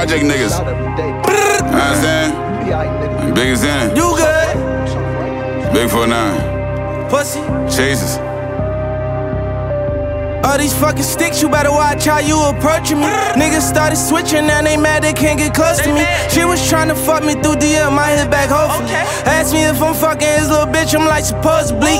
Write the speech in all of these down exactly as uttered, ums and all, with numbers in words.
project niggas. You know what I'm saying? Big as in. You good? Big for nine. Pussy. Jesus. All these fucking sticks, you better watch how you approaching me. Niggas started switching, now they mad they can't get close to me. She was trying to fuck me through D M, I hit back hopefully. Ask me if I'm fucking his little bitch, I'm like supposedly.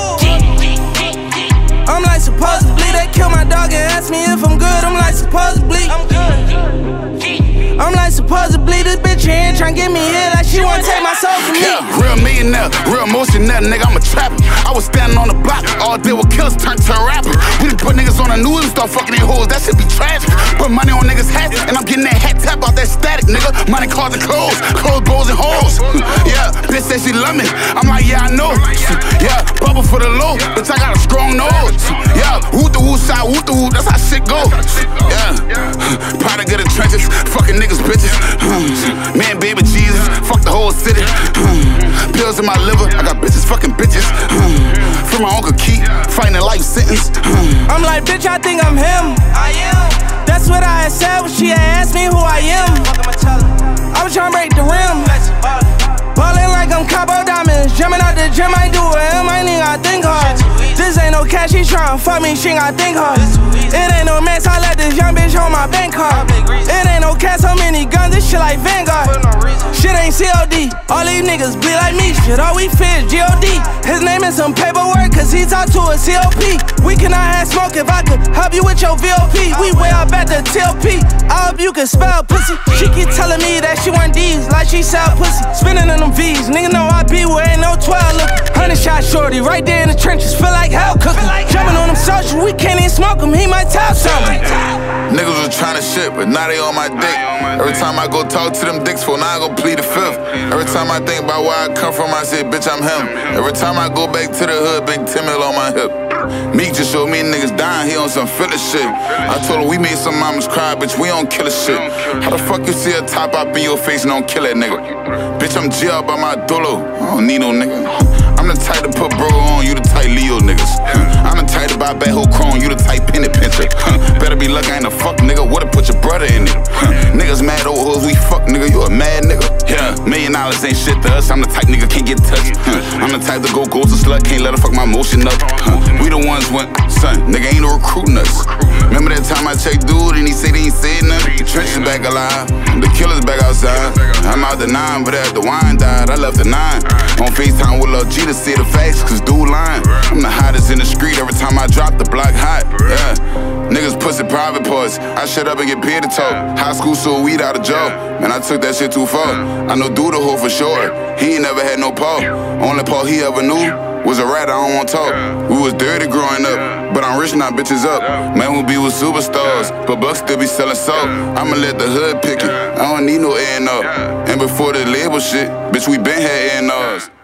I'm like supposedly. They kill my dog and ask me if I'm good, I'm like supposedly. I'm good. I'm like supposedly this bitch here tryna get me here like she wanna take my soul from me. Yeah, real millionaire, real emotional nigga, I'm a trapper. I was standing on the block, all day with killers turned to a rapper. We done put niggas on the news and start fucking their hoes, that shit be tragic. Put money on niggas' hats, and I'm getting that hat tap out that static, nigga. Money, cars, and clothes, clothes, bows, and hoes. Yeah, bitch said she love me, I'm like, yeah, I know. Yeah, bubble for the low, bitch, I got a strong nose. Yeah, whoop the whoop side, whoop the whoop, that's how shit go. Yeah, product of the trenches, fucking niggas, bitches. Man, baby Jesus, fuck the whole city. Pills in my liver, I got bitches, fucking bitches. From my Uncle Keith, fighting a life sentence. I'm like, bitch, I think I'm him. I am. That's what I had said when she had asked me who I am. I was tryna break the rim. Ballin' like I'm Cabo Diamonds. Jumping out the gym, I ain't do it. I ain't gotta think hard. This ain't no cash, she tryna fuck me, she ain't gotta think hard. It ain't no mess, I let this young bitch hold my bank card. It ain't no cash, so many guns, this shit like Vanguard. Shit ain't C O D, all these niggas bleed like me. Shit, all we fear is G O D. His name is some paperwork, cause he talk to a C O P. We cannot have smoke if I could help you with your V O P. We way up at the T L P, I hope you can spell pussy. She keep telling me that she want D's, like she sell pussy. Spinning in them V's, nigga know I be where ain't no twelve look. Hundred shot shorty, right there in the trenches, feel like hell cooking. Jumping on them socials, we can't even smoke him, he might tell something. Niggas was tryna shit, but now they on my dick. Every time I go talk to them dicks for, now I go plead the fifth. Every time I think about where I come from, I say, bitch, I'm him. Every time I go back to the hood, big Timmy on my hip. Meek just showed me niggas dying, he on some filler shit. I told her we made some mamas cry, bitch, we don't kill a shit. How the fuck you see a top up in your face and don't kill that nigga? Bitch, I'm G up by my dolo, I don't need no nigga. I'm the type to put bro on, you the type Leo niggas. I'm the type to buy back whole chrome, you the type penny pincher. Better be lucky I ain't a fuck nigga, would've put your brother in it. Niggas mad old hoes, we fuck nigga, you a mad nigga. Yeah, million dollars ain't shit to us, I'm the type nigga can't get touched. I'm the type to go ghost a slut, can't let her fuck my motion up. We the ones went, son, nigga ain't no recruiting us. Remember that time I checked dude and he said he ain't said nothing? The trench is back alive, the killer's back outside. I'm out the nine, but after the wine died, I left the nine. On FaceTime with Lil G to see the facts, cause dude lying. I'm the hottest in the street, every time I drop the block hot. Yeah, niggas pussy private parts, I shut up and get paid to talk. High school sold weed out of jail, man, I took that shit too far. I know dude the hoe for sure, he ain't never had no paw. Only paw he ever knew was a rat, I don't want talk. We was dirty growing up, but I'm rich now, bitches up. Man, we be with superstars, but bucks still be selling salt. I'ma let the hood pick it, I don't need no A and R. And before the label shit, bitch, we been had A and Rs.